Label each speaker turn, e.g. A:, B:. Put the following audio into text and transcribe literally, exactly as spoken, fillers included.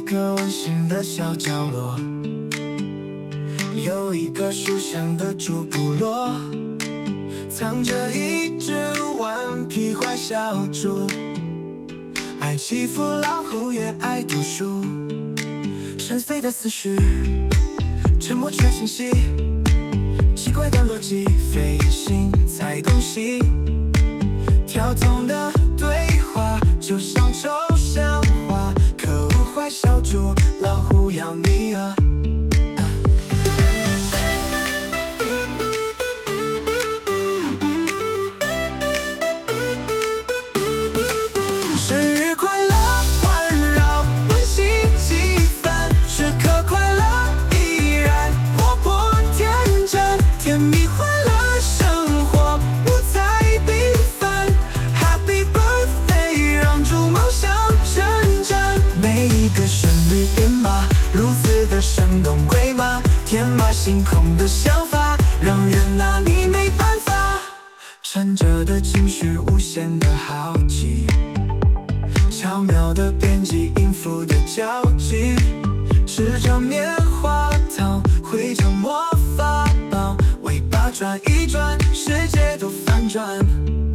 A: 个温馨的小角落，有一个书香的猪部落，藏着一只顽皮坏小猪，爱欺负老虎也爱读书。深邃的思绪，沉默却清晰，奇怪的逻辑，费心猜东西，跳动的对话就像抽象画。可恶坏小猪，老虎要你啊！生日快乐，环绕温馨气氛，时刻快乐依然活泼天真，甜蜜欢乐生活不再缤纷。Happy birthday， 让猪梦想成真。每一个生日编码如此的生动鬼马，天马行空的想法让人拿你没办法。闪着的情绪，无限的好奇，巧妙的编辑音符的交集，吃着棉花糖，挥着魔法棒，尾巴转一转，世界都反转。